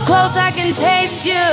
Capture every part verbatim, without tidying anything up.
close, I can taste you.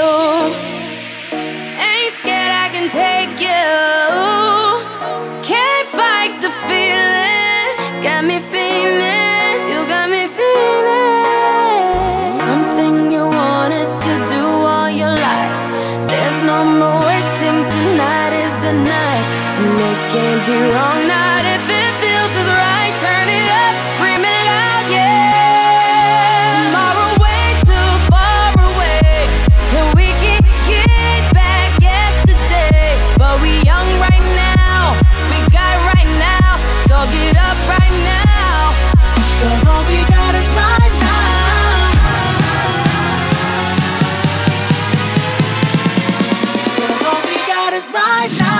Ain't scared, I can take you. Can't fight the feeling. Got me feeling, you got me feeling. Something you wanted to do all your life. There's no more waiting, tonight is the night. And it can't be wrong, not if it feels as right. Turn it up, scream it out, yeah. Tomorrow way too far away, and we can get back yesterday. But we young right now, we got right now. So get up right now, 'cause all we got is right now. 'Cause all we got is right now.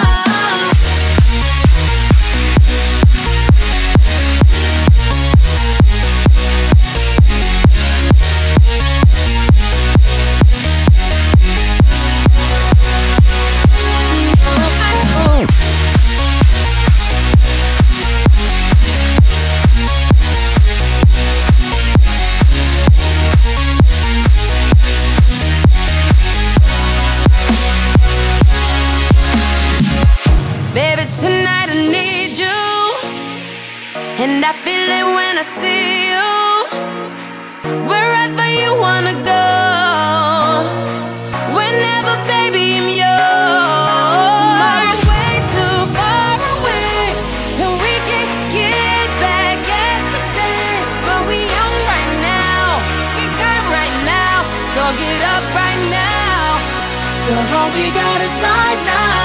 Baby, tonight I need you, and I feel it when I see you. Wherever you wanna go, whenever, baby, I'm yours. Tomorrow's way too far away, and we can get back yesterday. But we young right now, we got right now. So get up right now, 'cause all we got is right now.